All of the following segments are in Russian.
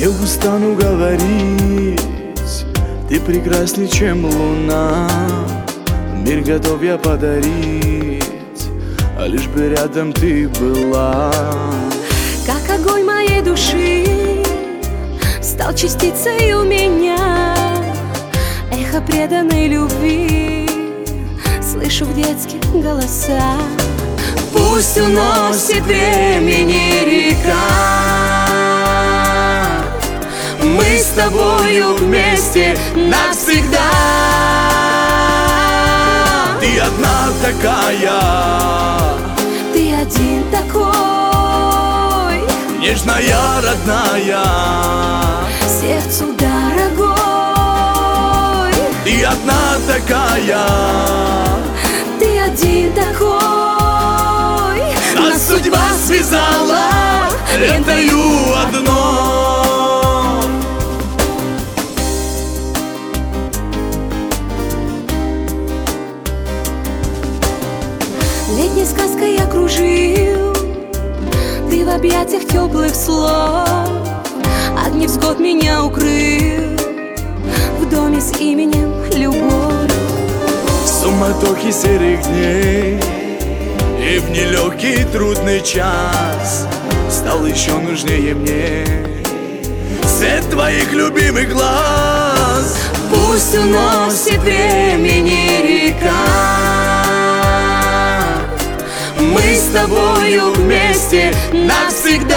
Не устану говорить, ты прекрасней, чем луна. Мир готов я подарить, а лишь бы рядом ты была. Как огонь моей души стал частицей у меня, эхо преданной любви слышу в детских голосах. Пусть уносит времени река, мы с тобою вместе навсегда. Ты одна такая, ты один такой, нежная, родная, сердцу дорогой. Ты одна такая, ты один такой, нас судьба связала лентою одной. Летней сказкой окружил, ты в объятиях теплых слов, от невзгод меня укрыл, в доме с именем любовь. В суматохе серых дней и в нелегкий трудный час стал еще нужнее мне свет твоих любимых глаз. Пусть уносит времени река, мы с тобою вместе навсегда.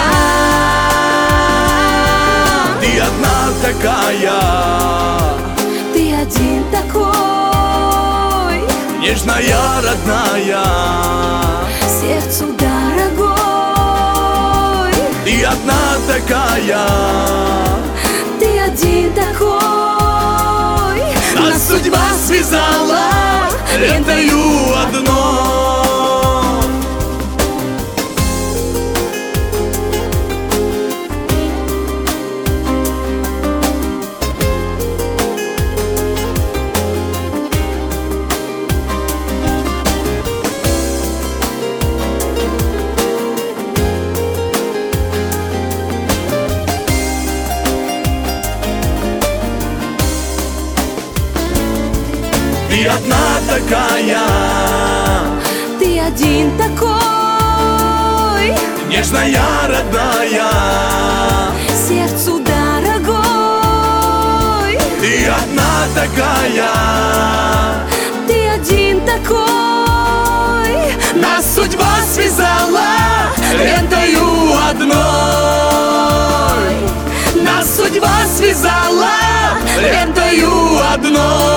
Ты одна такая, ты один такой, нежная, родная, сердцу дорогой. Ты одна такая, ты один такой, нас судьба связала лентою одной. Ты одна такая, ты один такой, нежная, родная, сердцу дорогой. Ты одна такая, ты один такой, нас судьба связала лентою одной. Нас судьба связала лентою одной.